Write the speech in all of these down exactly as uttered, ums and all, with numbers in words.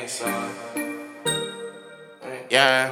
Yeah.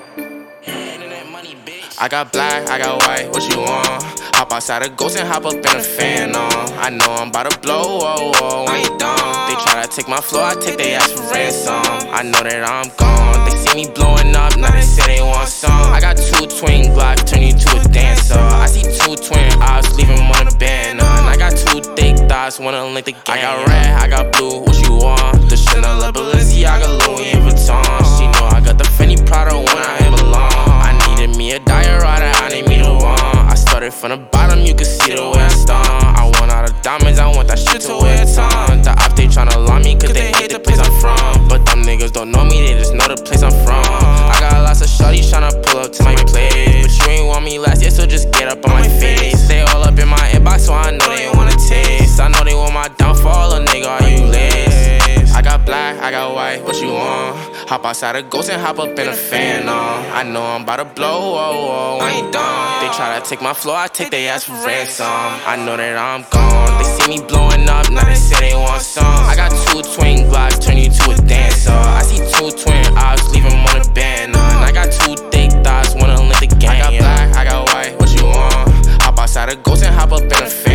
I got black, I got white, what you want? Hop outside a ghost and hop up in a fan on. I know I'm about to blow, whoa, whoa, I ain't dumb. They try to take my flow, I take they ass for ransom. I know that I'm gone, they see me blowing up, now they say they want some. I got two twin Glocks, turn you to a dancer. I see two twin eyes, leave him on a banner. And I got two thick thighs, wanna link the gang. I got red, I got blue, what you want? The Chanel, the Balenciaga, Louis Vuitton. She know I got the Fendi Prada when I ain't belong. I needed me a diorata, I need me the one. I started from the bottom, you can see the way I stomp. I want all the diamonds, I want that shit to wear a ton. The op, they tryna lie me, cause they hate the place I'm from. But them niggas don't know me, they just know the place I'm from. I got lots of shorties tryna pull up to my place, but you ain't want me last year, so just get up on my face. They all up in my inbox, so I know they wanna taste. I know they want my downfall, a nigga, are you lace? I got black, I got white, what you want? Hop outside a ghost and hop up in a fan on. I know I'm about to blow, whoa, whoa, I ain't dumb. They try to take my flow, I take they ass for ransom. I know that I'm gone, they see me blowing up, now they say they want some. I got two twin Glocks, turn you to a dancer. I see two twin eyes, leave him on a banner. And I got two thick thighs, wanna link the gang. I got black, I got white, what you want? Hop outside a ghost and hop up in a fan.